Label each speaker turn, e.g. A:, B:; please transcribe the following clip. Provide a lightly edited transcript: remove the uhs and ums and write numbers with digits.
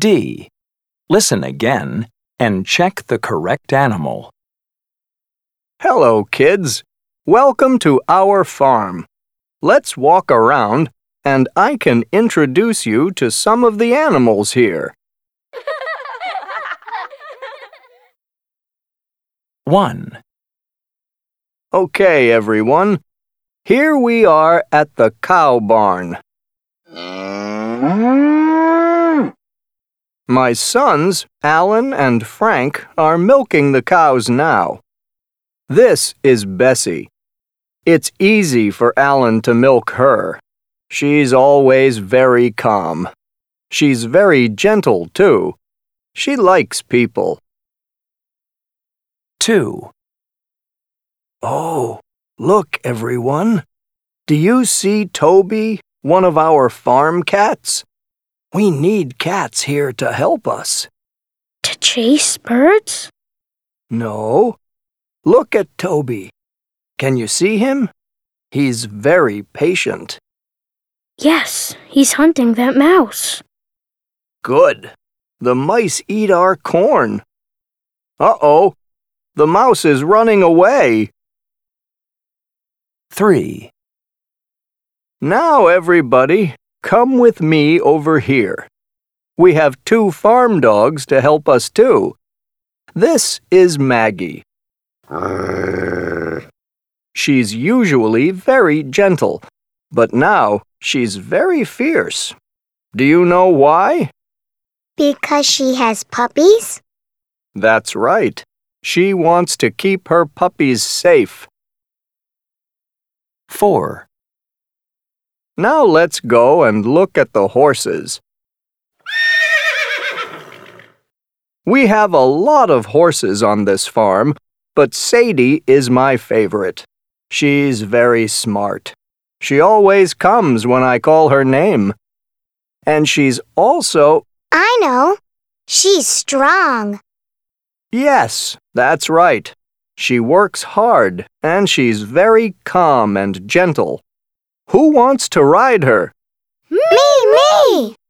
A: D. Listen again and check the correct animal.
B: Hello, kids. Welcome to our farm. Let's walk around and I can introduce you to some of the animals here.
A: 1.
B: Okay, everyone. Here we are at the cow barn. My sons, Alan and Frank, are milking the cows now. This is Bessie. It's easy for Alan to milk her. She's always very calm. She's very gentle, too. She likes people.
A: 2.
B: Oh, look, everyone. Do you see Toby, one of our farm cats? We need cats here to help us.
C: To chase birds?
B: No. Look at Toby. Can you see him? He's very patient.
C: Yes, he's hunting that mouse.
B: Good. The mice eat our corn. Uh-oh. The mouse is running away.
A: 3.
B: Now, everybody, come with me over here. We have 2 farm dogs to help us, too. This is Maggie. She's usually very gentle, but now she's very fierce. Do you know why?
D: Because she has puppies?
B: That's right. She wants to keep her puppies safe.
A: 4.
B: Now let's go and look at the horses. We have a lot of horses on this farm, but Sadie is my favorite. She's very smart. She always comes when I call her name. And she's also...
D: I know. She's strong.
B: Yes, that's right. She works hard, and she's very calm and gentle. Who wants to ride her?
D: Me!